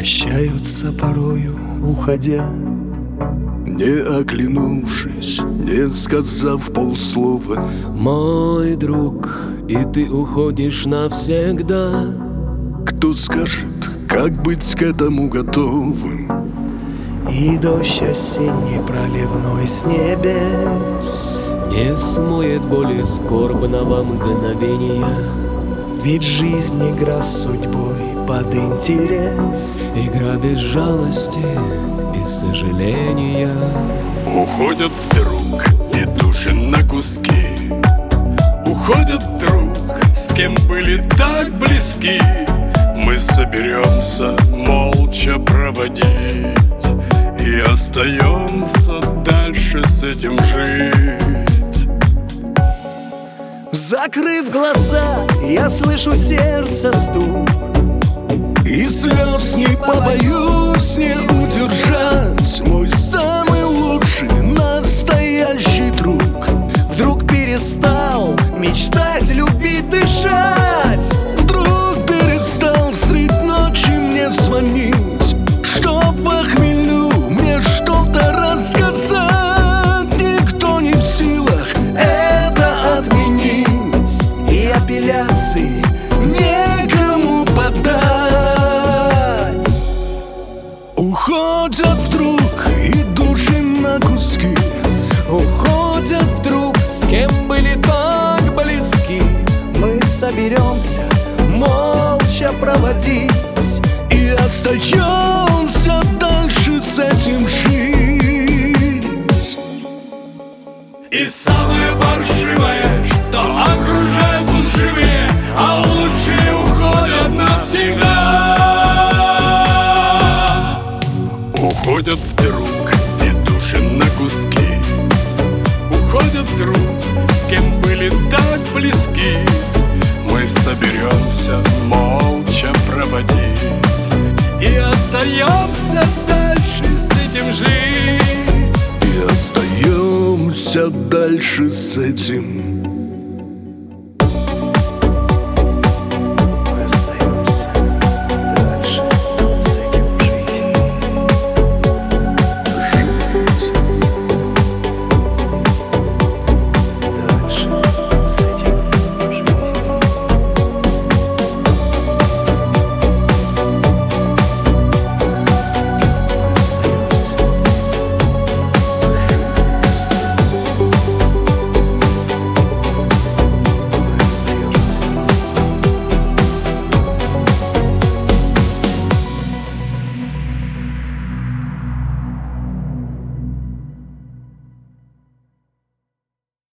прощаются порою, уходя, не оглянувшись, не сказав полслова. Мой друг, и ты уходишь навсегда. Кто скажет, как быть к этому готовым? и дождь осенний проливной с небес не смоет боли скорбного мгновения. Ведь жизнь игра с судьбой под интерес, игра без жалости и сожаления. Уходят вдруг и души на куски. Уходят вдруг, с кем были так близки. Мы соберемся молча проводить и остаемся дальше с этим жить. Закрыв глаза, я слышу сердце стук, и слез не побоюсь не удержать. Мой самый лучший настоящий друг вдруг перестал мечтать, любить, дышать. Вдруг перестал средь ночи мне звонить, чтоб во хмелю мне что-то рассказать. Никто не в силах это отменить, и апелляции некому подать. Уходят вдруг и души на куски. Уходят вдруг, с кем были так близки. Мы соберемся молча проводить и остаемся дальше с этим жить. И самое паршивое, что окружает лживее, а лучшие уходят навсегда. Уходят вдруг и души на куски. Уходят вдруг, с кем были так близки. Мы соберемся молча проводить и остаемся дальше с этим жить. И остаемся дальше с этим